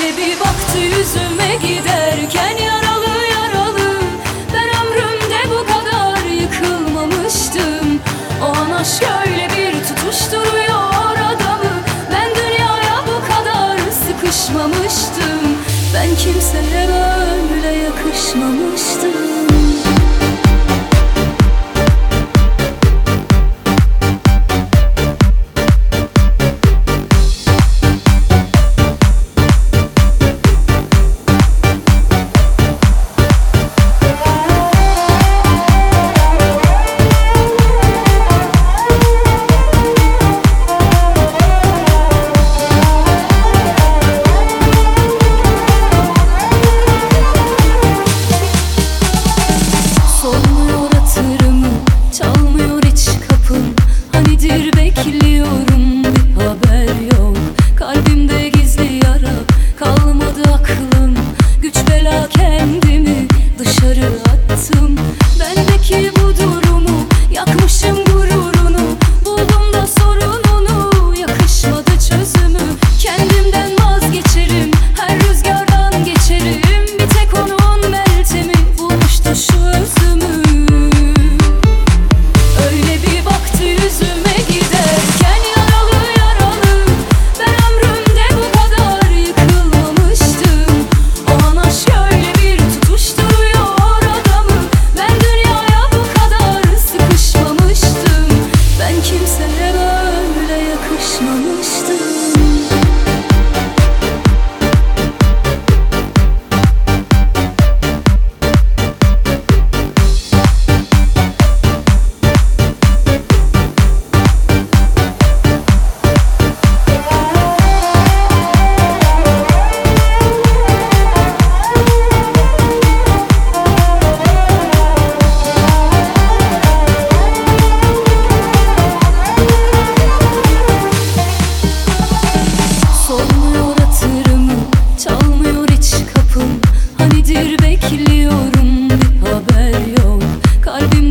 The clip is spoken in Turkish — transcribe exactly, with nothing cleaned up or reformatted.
Öyle bir baktı yüzüme giderken, yaralı yaralı. Ben ömrümde bu kadar yıkılmamıştım. O an aşk öyle bir tutuşturuyor adamı. Ben dünyaya bu kadar sıkışmamıştım. Ben kimseye böyle yakışmamıştım. Bekliyorum, bir haber yok. Kalbimde gizli yara, kalmadı aklım. Güç bela kendimi dışarı attım. Bendeki bu durumu yakmışım, gururunu buldum da sorununu. Yakışmadı çözümü, kendimden vazgeçerim. Her rüzgardan geçerim. Bir tek onun meltemi bulmuştu şu özümü. Öyle bir baktı yüzüme giderken, yaralı yaralı. Ben ömrümde bu kadar yıkılmamıştım. O an aşk öyle bir tutuşturuyor adamı. Ben dünyaya bu kadar sıkışmamıştım. Ben kimseye böyle yakışmamıştım. Solmuyor hatırımı, çalmıyor hiç kapım. Hanidir bekliyorum, bir haber yok. Kalbim